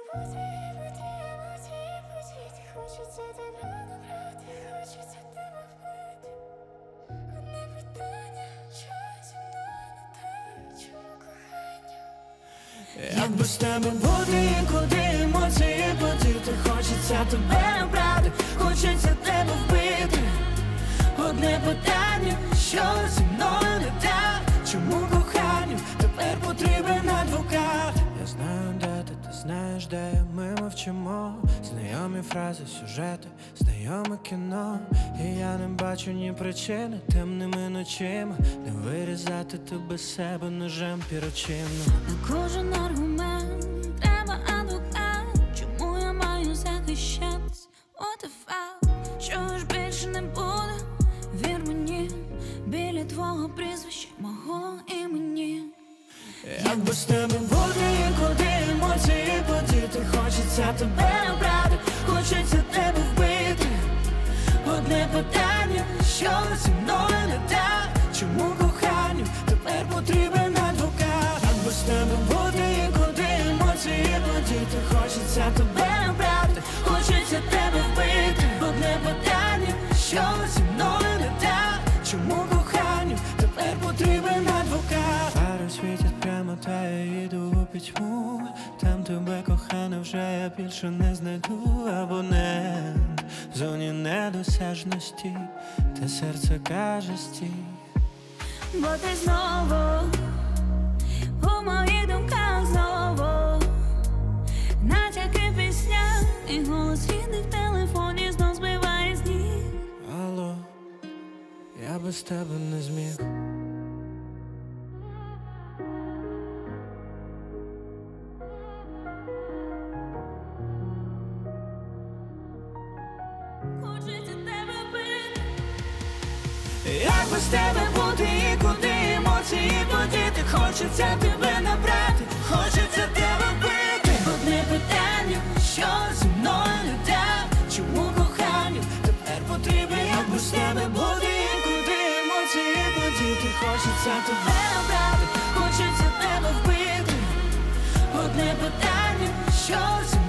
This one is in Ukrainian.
Хочеться тебе набрати, хочеться тебе вбити. Одне питання, що зі мною не так, чому кохання? Як без тебе бути і куди емоції подіти? Хочеться тебе набрати, хочеться тебе вбити. Одне питання, що зі мною не так, чому коханню тепер потрібен адвокат? Я знаю, де ти знаєш, де ми мовчимо. Знайомі фрази, сюжети, знайоме кіно. І я не бачу ні причини темними ночима не вирізати тебе з себе ножем пірочинно. На кожен аргумент треба адвокат. Чому я маю захищатись? What the fuck? Чого ж більше не буде? Вір мені, біля твого прізвища, мого імені. Як без тебе бути і куди емоції подіти? Хочеться тебе набрати, хочеться тебе вбити. Одне питання, що зі мною не так, чому коханню тепер потрібен адвокат? Як без тебе бути і куди емоції подіти? Хочеться тебе набрати, хочеться тебе вбити. Одне питання, що зі мною не так, чому коханню тепер потрібен адвокат? Фари світять прямо, та я їду у пітьму. Там тебе, кохана, вже я більше не знайду. Абонент в зоні недосяжності, та серце каже стій. Бо ти знову у моїх думках знову. Натяки в піснях і голос рідний в телефоні знов збиває з ніг. Алло, я без тебе не зміг. Хочеться тебе вбити. Як без тебе бути і куди емоції подіти? Хочеться тебе набрати, хочеться тебе вбити. Одне питання, що зі мною не так, чому коханню тепер потрібен? Як без тебе бути і куди емоції подіти? Хочеться тебе набрати, хочеться тебе вбити. Одне питання, що зі